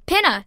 Pinna!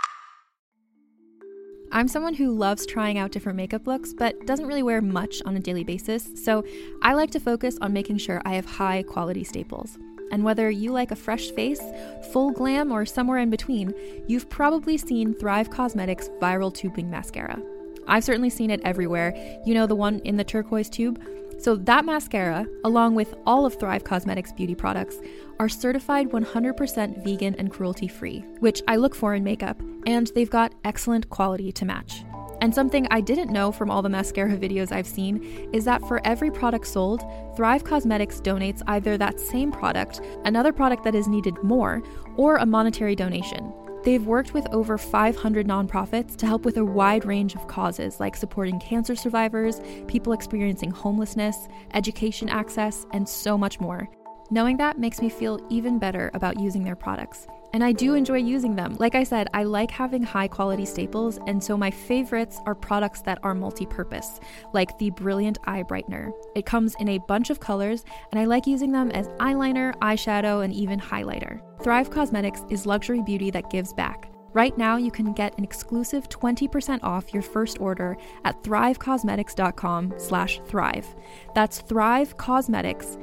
I'm someone who loves trying out different makeup looks, but doesn't really wear much on a daily basis, so I like to focus on making sure I have high quality staples. And whether you like a fresh face, full glam, or somewhere in between, you've probably seen Thrive Causemetics Viral Tubing Mascara. I've certainly seen it everywhere. You know, the one in the turquoise tube? So that mascara, along with all of Thrive Causemetics beauty products, are certified 100% vegan and cruelty-free, which I look for in makeup, and they've got excellent quality to match. And something I didn't know from all the mascara videos I've seen is that for every product sold, Thrive Causemetics donates either that same product, another product that is needed more, or a monetary donation. They've worked with over 500 nonprofits to help with a wide range of causes like supporting cancer survivors, people experiencing homelessness, education access, and so much more. Knowing that makes me feel even better about using their products. And I do enjoy using them. Like I said, I like having high quality staples, and so my favorites are products that are multi-purpose, like the Brilliant Eye Brightener. It comes in a bunch of colors, and I like using them as eyeliner, eyeshadow, and even highlighter. Thrive Causemetics is luxury beauty that gives back. Right now, you can get an exclusive 20% off your first order at thrivecausemetics.com/thrive. That's Thrive Causemetics,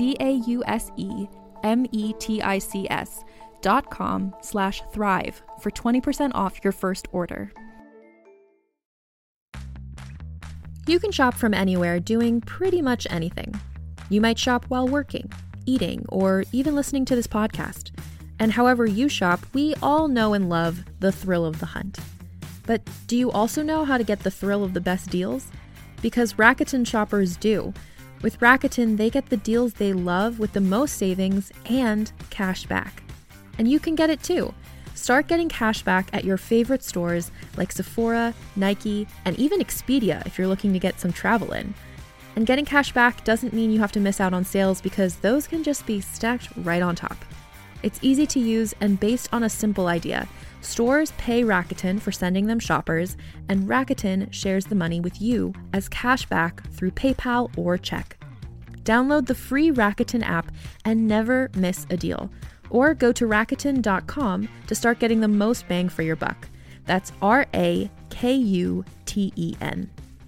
CAUSEMETICS.com/thrive for 20% off your first order. You can shop from anywhere doing pretty much anything. You might shop while working, eating, or even listening to this podcast. And however you shop, we all know and love the thrill of the hunt. But do you also know how to get the thrill of the best deals? Because Rakuten shoppers do. With Rakuten, they get the deals they love with the most savings and cash back. And you can get it too. Start getting cash back at your favorite stores like Sephora, Nike, and even Expedia if you're looking to get some travel in. And getting cash back doesn't mean you have to miss out on sales because those can just be stacked right on top. It's easy to use and based on a simple idea. Stores pay Rakuten for sending them shoppers, and Rakuten shares the money with you as cash back through PayPal or check. Download the free Rakuten app and never miss a deal. Or go to Rakuten.com to start getting the most bang for your buck. That's RAKUTEN.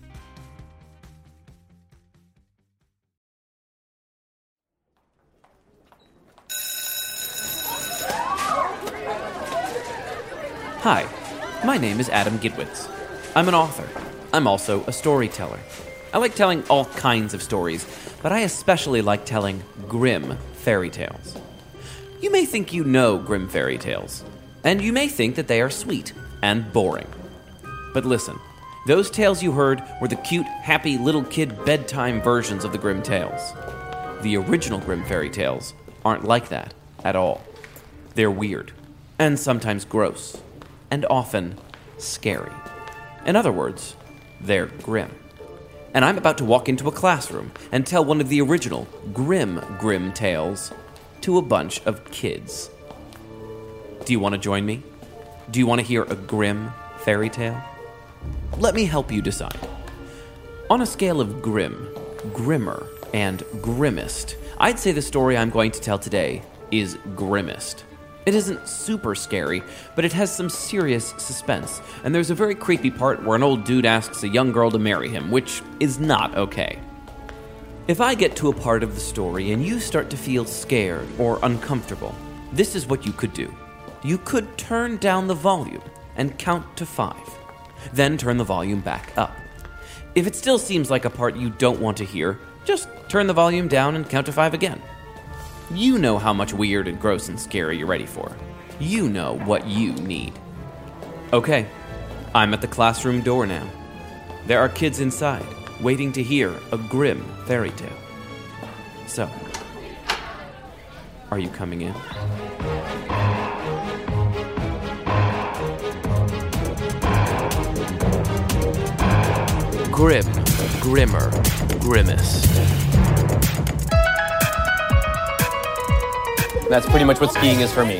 Hi, my name is Adam Gidwitz. I'm an author. I'm also a storyteller. I like telling all kinds of stories, but I especially like telling grim fairy tales. You may think you know grim fairy tales, and you may think that they are sweet and boring. But listen, those tales you heard were the cute, happy little kid bedtime versions of the grim tales. The original grim fairy tales aren't like that at all. They're weird, and sometimes gross, and often scary. In other words, they're grim. And I'm about to walk into a classroom and tell one of the original grim tales to a bunch of kids. Do you want to join me? Do you want to hear a grim fairy tale? Let me help you decide. On a scale of grim, grimmer, and grimmest, I'd say the story I'm going to tell today is grimmest. It isn't super scary, but it has some serious suspense, and there's a very creepy part where an old dude asks a young girl to marry him, which is not okay. If I get to a part of the story and you start to feel scared or uncomfortable, this is what you could do. You could turn down the volume and count to 5, then turn the volume back up. If it still seems like a part you don't want to hear, just turn the volume down and count to 5 again. You know how much weird and gross and scary you're ready for. You know what you need. Okay, I'm at the classroom door now. There are kids inside, waiting to hear a grim fairy tale. So, are you coming in? Grim, grimmer, grimmest. That's pretty much what skiing is for me.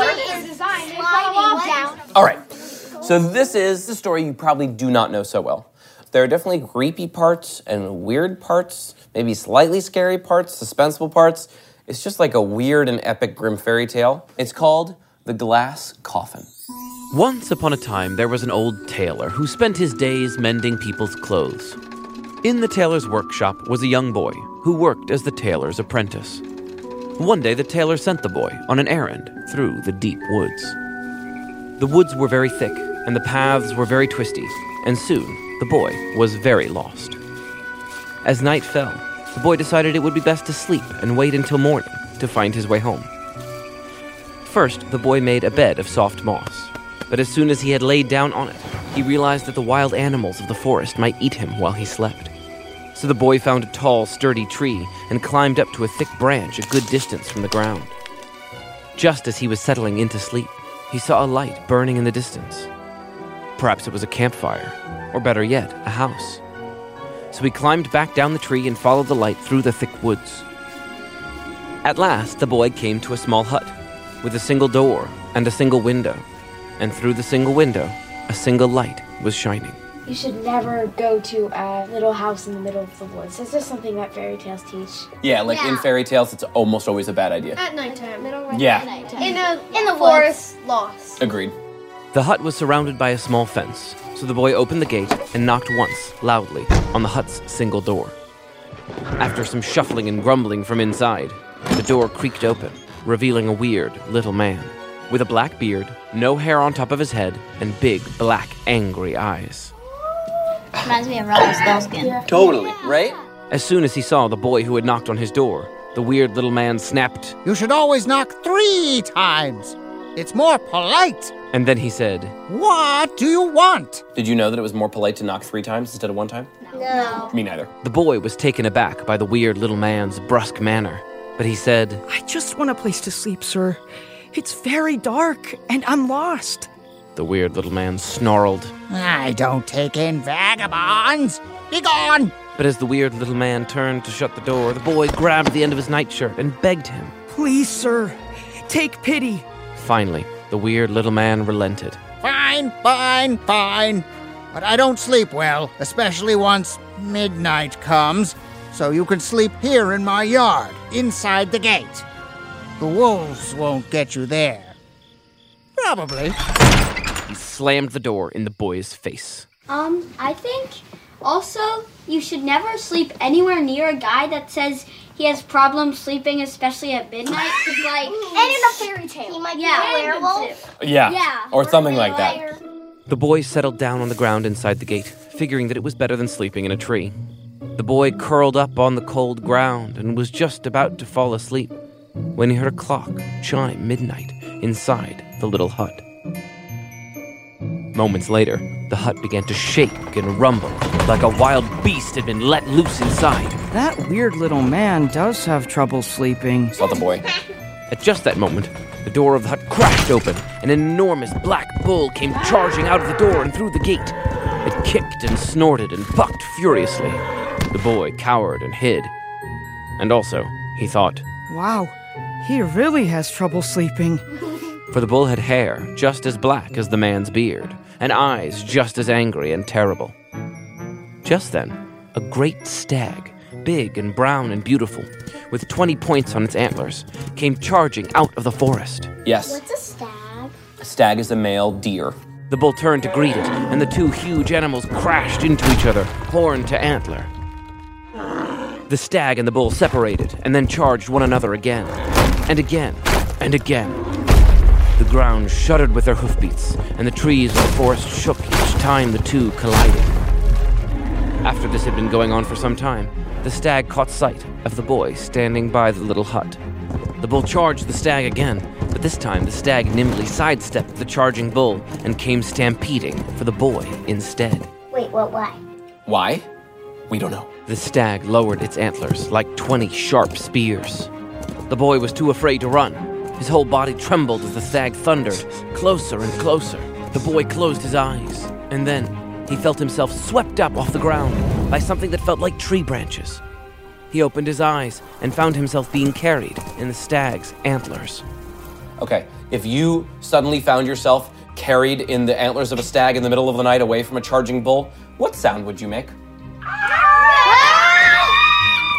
All right, so this is the story you probably do not know so well. There are definitely creepy parts and weird parts, maybe slightly scary parts, suspenseful parts. It's just like a weird and epic grim fairy tale. It's called The Glass Coffin. Once upon a time, there was an old tailor who spent his days mending people's clothes. In the tailor's workshop was a young boy who worked as the tailor's apprentice. One day, the tailor sent the boy on an errand through the deep woods. The woods were very thick, and the paths were very twisty, and soon the boy was very lost. As night fell, the boy decided it would be best to sleep and wait until morning to find his way home. First, the boy made a bed of soft moss, but as soon as he had laid down on it, he realized that the wild animals of the forest might eat him while he slept. So the boy found a tall, sturdy tree and climbed up to a thick branch a good distance from the ground. Just as he was settling into sleep, he saw a light burning in the distance. Perhaps it was a campfire, or better yet, a house. So he climbed back down the tree and followed the light through the thick woods. At last, the boy came to a small hut with a single door and a single window, and through the single window, a single light was shining. You should never go to a little house in the middle of the woods. This is something that fairy tales teach. Yeah, in fairy tales, it's almost always a bad idea. At nighttime. Yeah. In the forest, lost. Agreed. The hut was surrounded by a small fence, so the boy opened the gate and knocked once, loudly, on the hut's single door. After some shuffling and grumbling from inside, the door creaked open, revealing a weird little man with a black beard, no hair on top of his head, and big, black, angry eyes. Reminds me of Rumpelstiltskin. Yeah. Totally, right? As soon as he saw the boy who had knocked on his door, the weird little man snapped, "You should always knock 3 times. It's more polite." And then he said, "What do you want?" Did you know that it was more polite to knock 3 times instead of 1 time? No. Me neither. The boy was taken aback by the weird little man's brusque manner, but he said, "I just want a place to sleep, sir. It's very dark, and I'm lost." The weird little man snarled, "I don't take in vagabonds. Be gone!" But as the weird little man turned to shut the door, the boy grabbed the end of his nightshirt and begged him. "Please, sir, take pity." Finally, the weird little man relented. Fine. But I don't sleep well, especially once midnight comes, so you can sleep here in my yard, inside the gate. The wolves won't get you there. Probably. He slammed the door in the boy's face. I think also you should never sleep anywhere near a guy that says he has problems sleeping, especially at midnight. Cause And in a fairy tale. He might be a werewolf. Yeah. Or something like that. The boy settled down on the ground inside the gate, figuring that it was better than sleeping in a tree. The boy curled up on the cold ground and was just about to fall asleep when he heard a clock chime midnight inside the little hut. Moments later, the hut began to shake and rumble like a wild beast had been let loose inside. That weird little man does have trouble sleeping. Saw the boy. At just that moment, the door of the hut crashed open, and an enormous black bull came charging out of the door and through the gate. It kicked and snorted and bucked furiously. The boy cowered and hid. And also, he thought, Wow, he really has trouble sleeping. For the bull had hair just as black as the man's beard, and eyes just as angry and terrible. Just then, a great stag, big and brown and beautiful, with 20 points on its antlers, came charging out of the forest. Yes. What's a stag? A stag is a male deer. The bull turned to greet it, and the two huge animals crashed into each other, horn to antler. The stag and the bull separated, and then charged one another again, and again, and again. The ground shuddered with their hoofbeats, and the trees of the forest shook each time the two collided. After this had been going on for some time, the stag caught sight of the boy standing by the little hut. The bull charged the stag again, but this time the stag nimbly sidestepped the charging bull and came stampeding for the boy instead. Wait, why? Why? We don't know. The stag lowered its antlers like 20 sharp spears. The boy was too afraid to run. His whole body trembled as the stag thundered, closer and closer. The boy closed his eyes, and then he felt himself swept up off the ground by something that felt like tree branches. He opened his eyes and found himself being carried in the stag's antlers. Okay, if you suddenly found yourself carried in the antlers of a stag in the middle of the night away from a charging bull, what sound would you make?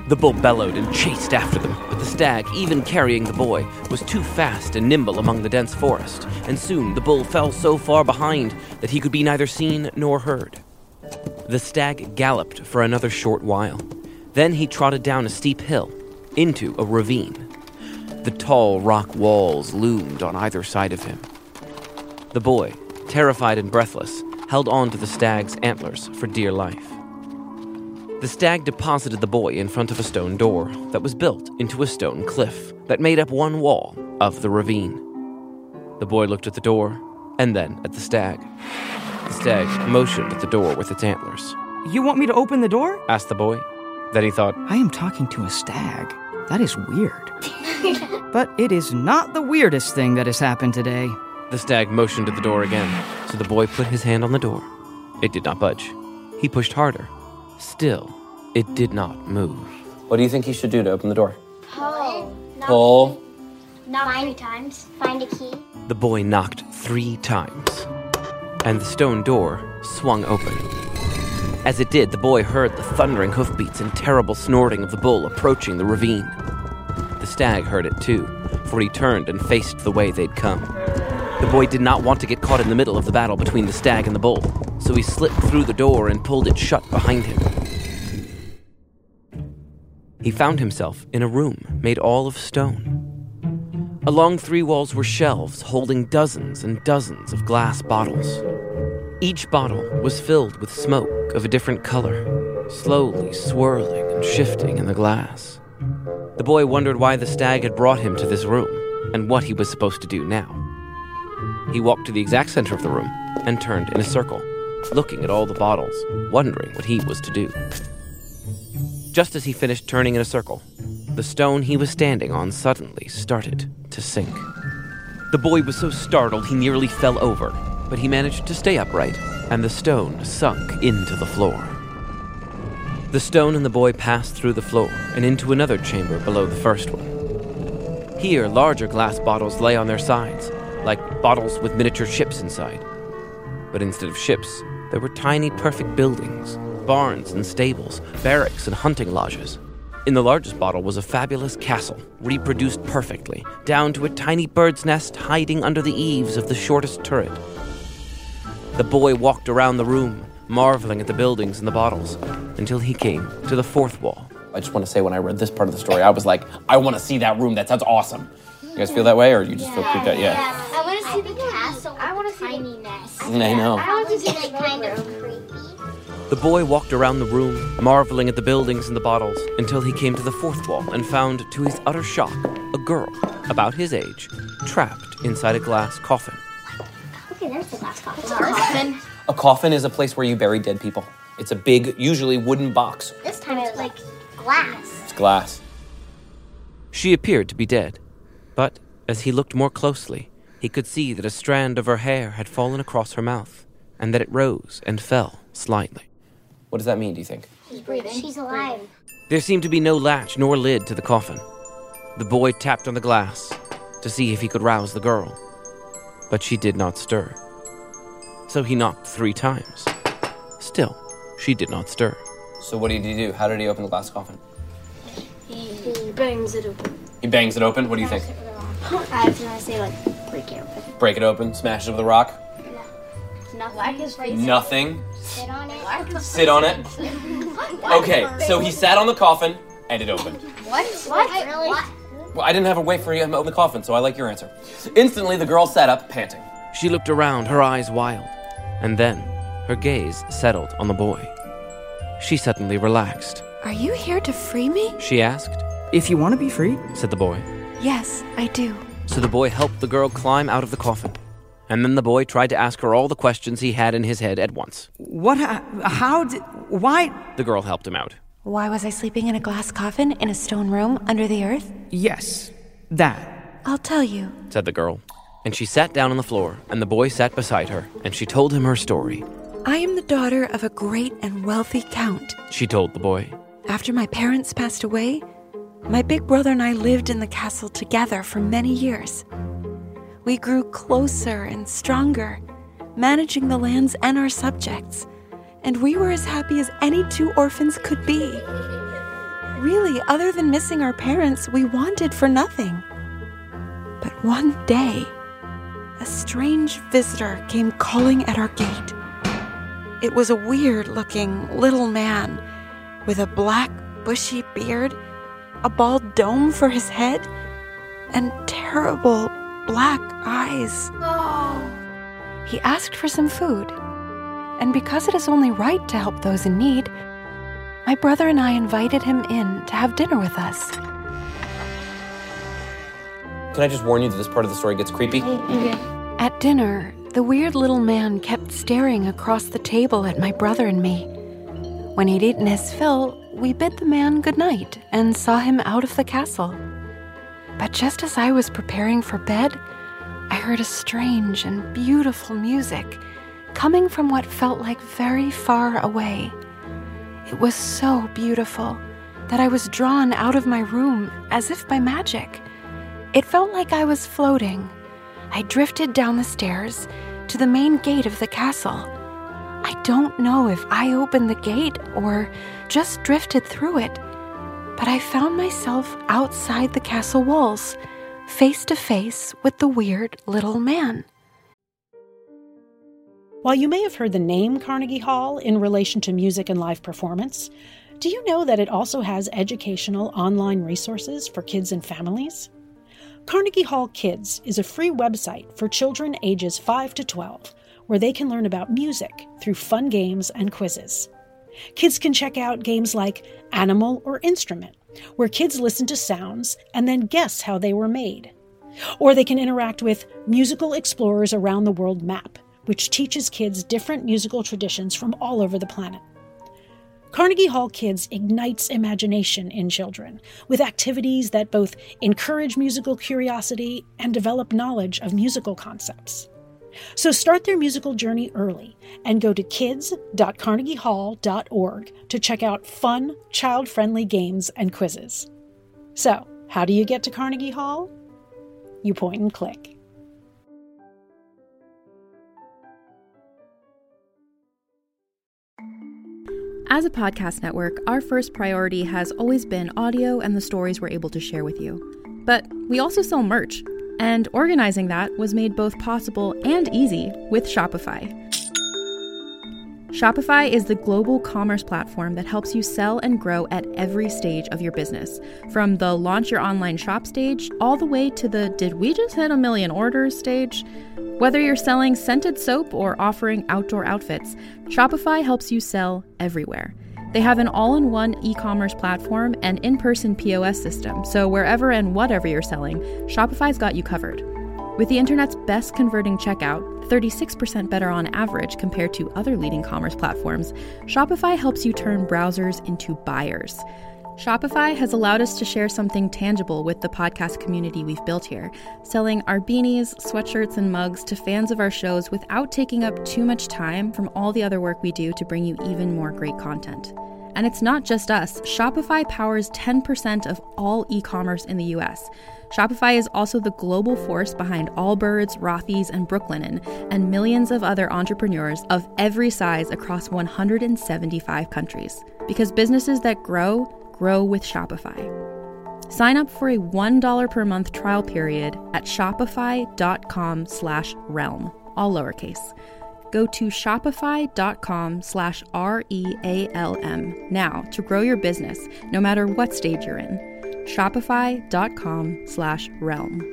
The bull bellowed and chased after them, but the stag, even carrying the boy, was too fast and nimble among the dense forest, and soon the bull fell so far behind that he could be neither seen nor heard. The stag galloped for another short while. Then he trotted down a steep hill, into a ravine. The tall rock walls loomed on either side of him. The boy, terrified and breathless, held on to the stag's antlers for dear life. The stag deposited the boy in front of a stone door that was built into a stone cliff that made up one wall of the ravine. The boy looked at the door and then at the stag. The stag motioned at the door with its antlers. You want me to open the door? Asked the boy. Then he thought, I am talking to a stag. That is weird. But it is not the weirdest thing that has happened today. The stag motioned at the door again, so the boy put his hand on the door. It did not budge. He pushed harder. Still, it did not move. What do you think he should do to open the door? Pull. Knock 3 times. Find a key. The boy knocked 3 times, and the stone door swung open. As it did, the boy heard the thundering hoofbeats and terrible snorting of the bull approaching the ravine. The stag heard it too, for he turned and faced the way they'd come. The boy did not want to get caught in the middle of the battle between the stag and the bull, so he slipped through the door and pulled it shut behind him. He found himself in a room made all of stone. Along 3 walls were shelves holding dozens and dozens of glass bottles. Each bottle was filled with smoke of a different color, slowly swirling and shifting in the glass. The boy wondered why the stag had brought him to this room and what he was supposed to do now. He walked to the exact center of the room and turned in a circle, looking at all the bottles, wondering what he was to do. Just as he finished turning in a circle, the stone he was standing on suddenly started to sink. The boy was so startled he nearly fell over, but he managed to stay upright, and the stone sunk into the floor. The stone and the boy passed through the floor and into another chamber below the first one. Here, larger glass bottles lay on their sides, like bottles with miniature ships inside. But instead of ships, there were tiny perfect buildings, barns and stables, barracks and hunting lodges. In the largest bottle was a fabulous castle, reproduced perfectly, down to a tiny bird's nest hiding under the eaves of the shortest turret. The boy walked around the room, marveling at the buildings and the bottles, until he came to the 4th wall. I just want to say, when I read this part of the story, I was like, I want to see that room. That sounds awesome. You guys feel that way, or you just feel creeped out? Yeah. I want to see the castle. I want to see tiny nest. I know. I want to see like kind of creepy. The boy walked around the room, marveling at the buildings and the bottles, until he came to the 4th wall and found, to his utter shock, a girl, about his age, trapped inside a glass coffin. Okay, there's the glass coffin. A coffin is a place where you bury dead people. It's a big, usually wooden box. This time it's like glass. It's glass. She appeared to be dead, but as he looked more closely, he could see that a strand of her hair had fallen across her mouth, and that it rose and fell slightly. What does that mean, do you think? She's breathing. She's alive. There seemed to be no latch nor lid to the coffin. The boy tapped on the glass to see if he could rouse the girl, but she did not stir. So he knocked 3 times. Still, she did not stir. So what did he do? How did he open the glass coffin? He bangs it open. He bangs it open? What do you think? I was gonna say like break it open. Break it open, smash it with a rock? Nothing. Nothing. Sit on it. Sit on it. Okay, so he sat on the coffin, and it opened. What? Really? Well, I didn't have a way for him to open the coffin, so I like your answer. Instantly, the girl sat up, panting. She looked around, her eyes wild, and then her gaze settled on the boy. She suddenly relaxed. Are you here to free me? She asked. If you want to be free. Said the boy. Yes, I do. So the boy helped the girl climb out of the coffin. And then the boy tried to ask her all the questions he had in his head at once. Why? The girl helped him out. Why was I sleeping in a glass coffin in a stone room under the earth? Yes, that. I'll tell you, said the girl. And she sat down on the floor, and the boy sat beside her, and she told him her story. I am the daughter of a great and wealthy count. She told the boy. After my parents passed away, my big brother and I lived in the castle together for many years. We grew closer and stronger, managing the lands and our subjects, and we were as happy as any 2 orphans could be. Really, other than missing our parents, we wanted for nothing. But one day, a strange visitor came calling at our gate. It was a weird-looking little man with a black, bushy beard, a bald dome for his head, and terrible black eyes. He asked for some food, and because it is only right to help those in need, my brother and I invited him in to have dinner with us. Can I just warn you that this part of the story gets creepy? Okay. At dinner, the weird little man kept staring across the table at my brother and me. When he'd eaten his fill, we bid the man goodnight and saw him out of the castle. But just as I was preparing for bed, I heard a strange and beautiful music coming from what felt like very far away. It was so beautiful that I was drawn out of my room as if by magic. It felt like I was floating. I drifted down the stairs to the main gate of the castle. I don't know if I opened the gate or just drifted through it, but I found myself outside the castle walls, face to face with the weird little man. While you may have heard the name Carnegie Hall in relation to music and live performance, do you know that it also has educational online resources for kids and families? Carnegie Hall Kids is a free website for children ages 5 to 12, where they can learn about music through fun games and quizzes. Kids can check out games like Animal or Instrument, where kids listen to sounds and then guess how they were made. Or they can interact with Musical Explorers Around the World map, which teaches kids different musical traditions from all over the planet. Carnegie Hall Kids ignites imagination in children with activities that both encourage musical curiosity and develop knowledge of musical concepts. So start their musical journey early and go to kids.carnegiehall.org to check out fun, child-friendly games and quizzes. So, how do you get to Carnegie Hall? You point and click. As a podcast network, our first priority has always been audio and the stories we're able to share with you. But we also sell merch, and organizing that was made both possible and easy with Shopify. Shopify is the global commerce platform that helps you sell and grow at every stage of your business, from the launch your online shop stage all the way to the did we just hit 1 million orders stage. Whether you're selling scented soap or offering outdoor outfits, Shopify helps you sell everywhere. They have an all-in-one e-commerce platform and in-person POS system, so wherever and whatever you're selling, Shopify's got you covered. With the internet's best converting checkout, 36% better on average compared to other leading commerce platforms, Shopify helps you turn browsers into buyers. Shopify has allowed us to share something tangible with the podcast community we've built here, selling our beanies, sweatshirts, and mugs to fans of our shows without taking up too much time from all the other work we do to bring you even more great content. And it's not just us. Shopify powers 10% of all e-commerce in the US. Shopify is also the global force behind Allbirds, Rothy's, and Brooklinen, and millions of other entrepreneurs of every size across 175 countries. Because businesses that grow with Shopify. Sign up for a $1 per month trial period at shopify.com/realm, all lowercase. Go to shopify.com/REALM now to grow your business, no matter what stage you're in. Shopify.com/realm.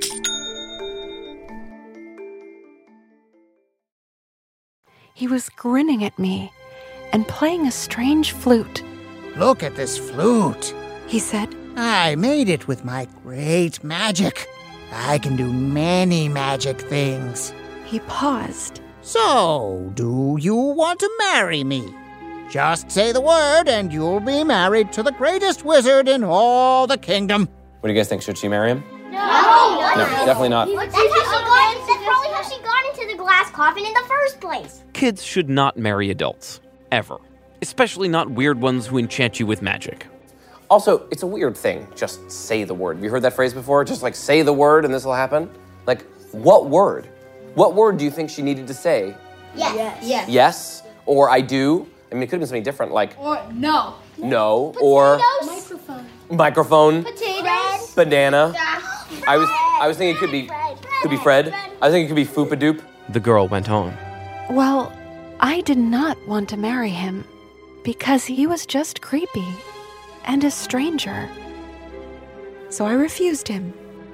He was grinning at me and playing a strange flute. Look at this flute, he said. I made it with my great magic. I can do many magic things. He paused. So, do you want to marry me? Just say the word and you'll be married to the greatest wizard in all the kingdom. What do you guys think? Should she marry him? No, definitely not. That's probably how she got into the glass coffin in the first place. Kids should not marry adults. Ever. Especially not weird ones who enchant you with magic. Also, it's a weird thing. Just say the word. Have you heard that phrase before? Just like say the word and this will happen? Like, what word? What word do you think she needed to say? Yes. Yes? Or I do? I mean, it could have been something different, like... Or no. No, or... Microphone. Microphone. Potatoes. Banana. I was thinking it could be Fred. I was thinking it could be Foopadoop. The girl went on. Well, I did not want to marry him because he was just creepy and a stranger. So I refused him.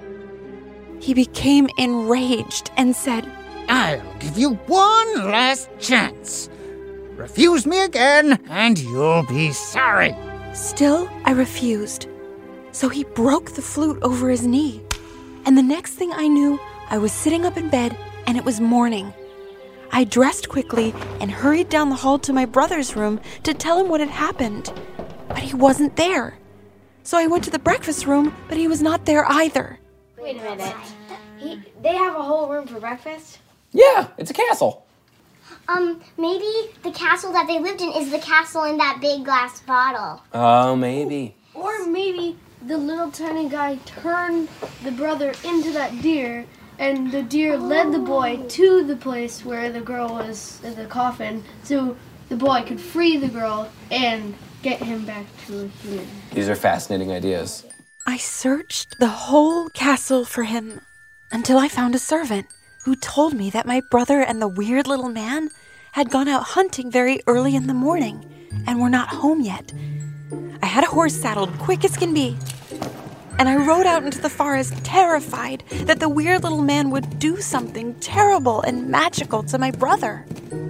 He became enraged and said, I'll give you one last chance. Refuse me again, and you'll be sorry. Still, I refused. So he broke the flute over his knee. And the next thing I knew, I was sitting up in bed, and it was morning. I dressed quickly and hurried down the hall to my brother's room to tell him what had happened. But he wasn't there. So I went to the breakfast room, but he was not there either. Wait a minute. They have a whole room for breakfast? Yeah, it's a castle. Maybe the castle that they lived in is the castle in that big glass bottle. Oh, maybe. Or maybe the little tiny guy turned the brother into that deer, and the deer led the boy to the place where the girl was in the coffin, so the boy could free the girl and get him back to a human. These are fascinating ideas. I searched the whole castle for him until I found a servant who told me that my brother and the weird little man had gone out hunting very early in the morning and were not home yet. I had a horse saddled quick as can be, and I rode out into the forest terrified that the weird little man would do something terrible and magical to my brother.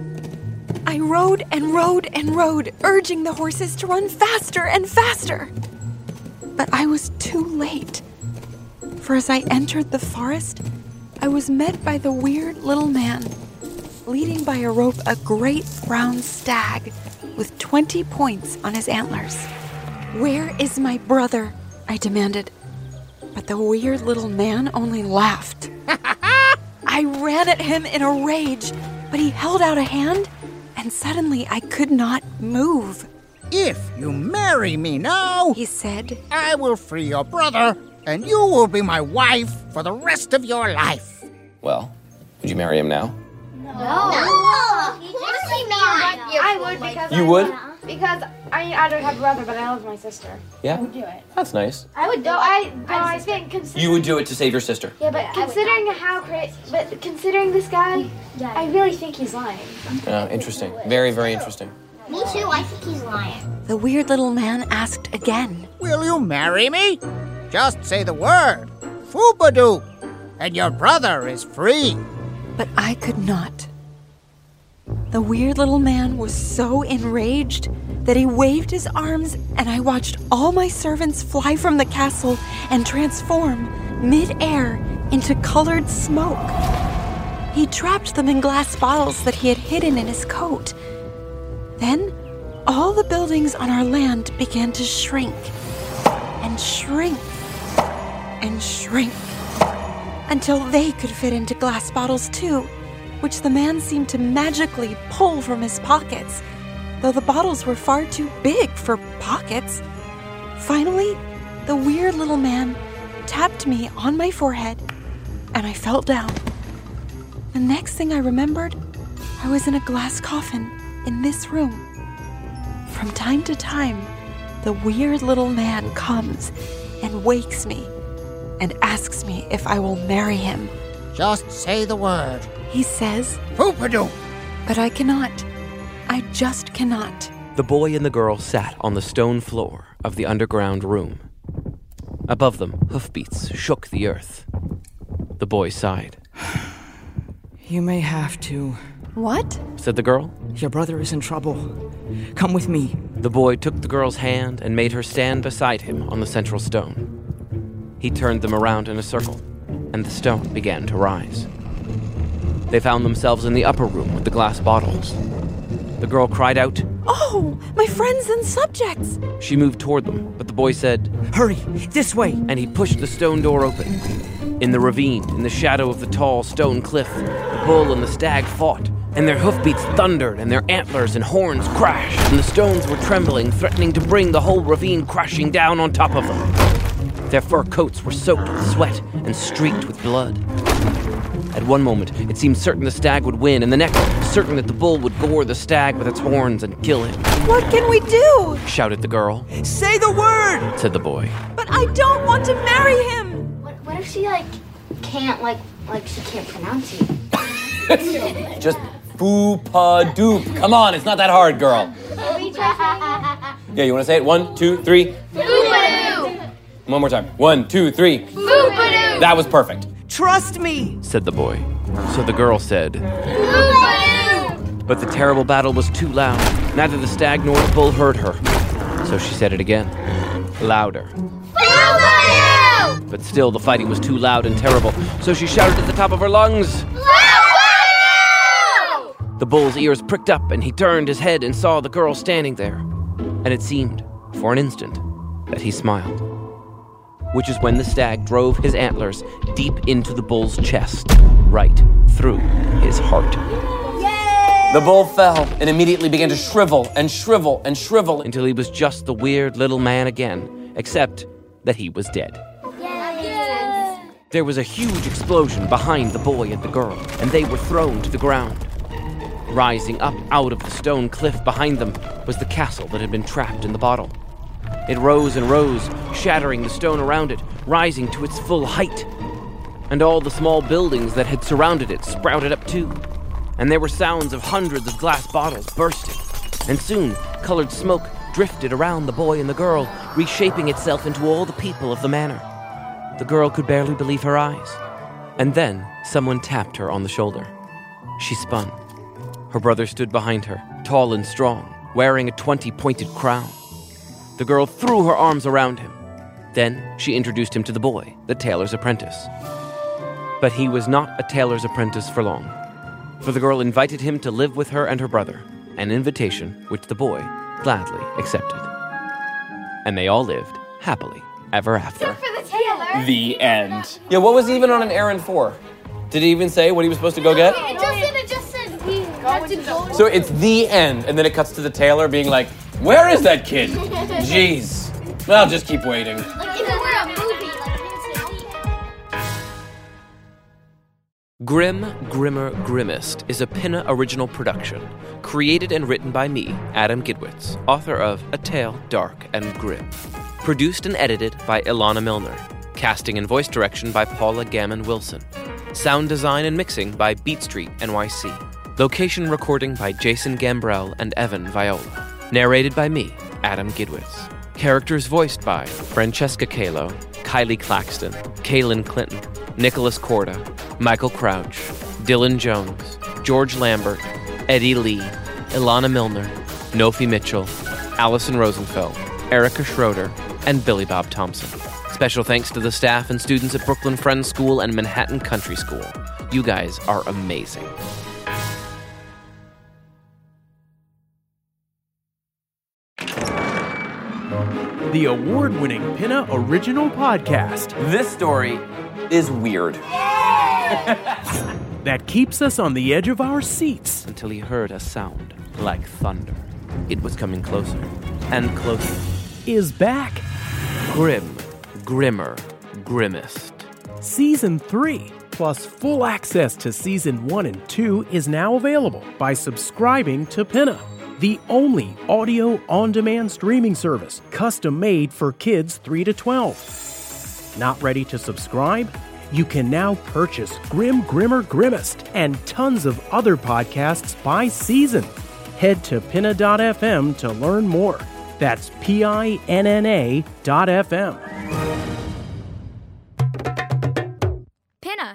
I rode and rode and rode, urging the horses to run faster and faster. But I was too late, for as I entered the forest, I was met by the weird little man, leading by a rope a great brown stag with 20 points on his antlers. "Where is my brother?" I demanded. But the weird little man only laughed. I ran at him in a rage, but he held out a hand, and suddenly I could not move. If you marry me now, he said, I will free your brother, and you will be my wife for the rest of your life. Well, would you marry him now? No. I would because You would? Because I don't have a brother, but I love my sister. Yeah? I would do it. That's nice. I would do I think You would do it to save your sister? Yeah, but considering this guy, I really think he's lying. Interesting. Very, very interesting. Me too, I think he's lying. The weird little man asked again. Will you marry me? Just say the word, Foopadoop, and your brother is free. But I could not. The weird little man was so enraged that he waved his arms, and I watched all my servants fly from the castle and transform mid-air into colored smoke. He trapped them in glass bottles that he had hidden in his coat. Then, all the buildings on our land began to shrink and shrink and shrink until they could fit into glass bottles too, which the man seemed to magically pull from his pockets, though the bottles were far too big for pockets. Finally, the weird little man tapped me on my forehead, and I fell down. The next thing I remembered, I was in a glass coffin in this room. From time to time, the weird little man comes and wakes me and asks me if I will marry him. Just say the word. He says, Foopadoop. But I cannot. I just cannot. The boy and the girl sat on the stone floor of the underground room. Above them, hoofbeats shook the earth. The boy sighed. You may have to. What? Said the girl. Your brother is in trouble. Come with me. The boy took the girl's hand and made her stand beside him on the central stone. He turned them around in a circle, and the stone began to rise. They found themselves in the upper room with the glass bottles. The girl cried out, "Oh, my friends and subjects!" She moved toward them, but the boy said, "Hurry, this way!" And he pushed the stone door open. In the ravine, in the shadow of the tall stone cliff, the bull and the stag fought, and their hoofbeats thundered, and their antlers and horns crashed, and the stones were trembling, threatening to bring the whole ravine crashing down on top of them. Their fur coats were soaked with sweat and streaked with blood. At one moment, it seemed certain the stag would win, and the next, certain that the bull would gore the stag with its horns and kill him. What can we do? Shouted the girl. Say the word! Said the boy. But I don't want to marry him! What if she, can't, she can't pronounce it? Just foo-pa-doop. Come on, it's not that hard, girl. Yeah, you want to say it? 1, 2, 3. Foo-pa-doo! One more time. 1, 2, 3. Foo-pa-doo! That was perfect. Trust me! Said the boy. So the girl said, Foo-pa-doo! but the terrible battle was too loud. Neither the stag nor the bull heard her. So she said it again. Louder. Foo-pa-doo! But still the fighting was too loud and terrible. So she shouted at the top of her lungs. The bull's ears pricked up, and he turned his head and saw the girl standing there. And it seemed, for an instant, that he smiled. Which is when the stag drove his antlers deep into the bull's chest, right through his heart. The bull fell and immediately began to shrivel and shrivel and shrivel until he was just the weird little man again, except that he was dead. There was a huge explosion behind the boy and the girl, and they were thrown to the ground. Rising up out of the stone cliff behind them was the castle that had been trapped in the bottle. It rose and rose, shattering the stone around it, rising to its full height. And all the small buildings that had surrounded it sprouted up too. And there were sounds of hundreds of glass bottles bursting. And soon, colored smoke drifted around the boy and the girl, reshaping itself into all the people of the manor. The girl could barely believe her eyes. And then someone tapped her on the shoulder. She spun. Her brother stood behind her, tall and strong, wearing a 20-pointed crown. The girl threw her arms around him. Then she introduced him to the boy, the tailor's apprentice. But he was not a tailor's apprentice for long, for the girl invited him to live with her and her brother, an invitation which the boy gladly accepted. And they all lived happily ever after. Except for the tailor. The end. Yeah, what was he even on an errand for? Did he even say what he was supposed to go get? It just said he had to go. So it's the end, and then it cuts to the tailor being like, where is that kid? Jeez. I'll just keep waiting. Like if it were a movie, Grim, Grimmer, Grimmest is a Pinna original production, created and written by me, Adam Gidwitz, author of A Tale Dark and Grim. Produced and edited by Ilana Milner. Casting and voice direction by Paula Gammon-Wilson. Sound design and mixing by Beat Street NYC. Location recording by Jason Gambrell and Evan Viola. Narrated by me, Adam Gidwitz. Characters voiced by Francesca Calo, Kylie Claxton, Kaylin Clinton, Nicholas Corda, Michael Crouch, Dylan Jones, George Lambert, Eddie Lee, Ilana Milner, Nofi Mitchell, Allison Rosenfeld, Erica Schroeder, and Billy Bob Thompson. Special thanks to the staff and students at Brooklyn Friends School and Manhattan Country School. You guys are amazing. The award-winning Pinna Original Podcast. This story is weird. That keeps us on the edge of our seats. Until he heard a sound like thunder. It was coming closer and closer. Is back. Grim, Grimmer, Grimmest. Season 3, plus full access to Season 1 and 2 is now available by subscribing to Pinna, the only audio on-demand streaming service custom-made for kids 3 to 12. Not ready to subscribe? You can now purchase Grim, Grimmer, Grimmest and tons of other podcasts by season. Head to pinna.fm to learn more. That's PINNA.fm. Pinna.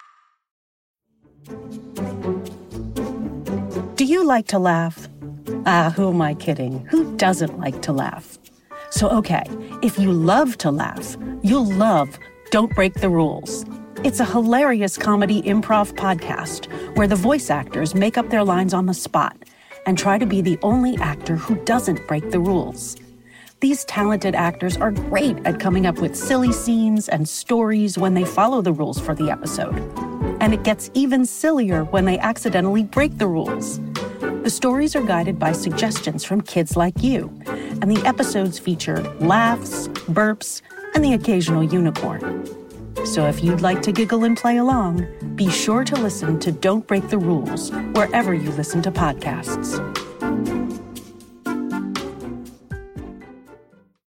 Do you like to laugh? Who am I kidding? Who doesn't like to laugh? So, okay, if you love to laugh, you'll love Don't Break the Rules. It's a hilarious comedy improv podcast where the voice actors make up their lines on the spot and try to be the only actor who doesn't break the rules. These talented actors are great at coming up with silly scenes and stories when they follow the rules for the episode. And it gets even sillier when they accidentally break the rules. The stories are guided by suggestions from kids like you, and the episodes feature laughs, burps, and the occasional unicorn. So if you'd like to giggle and play along, be sure to listen to Don't Break the Rules wherever you listen to podcasts.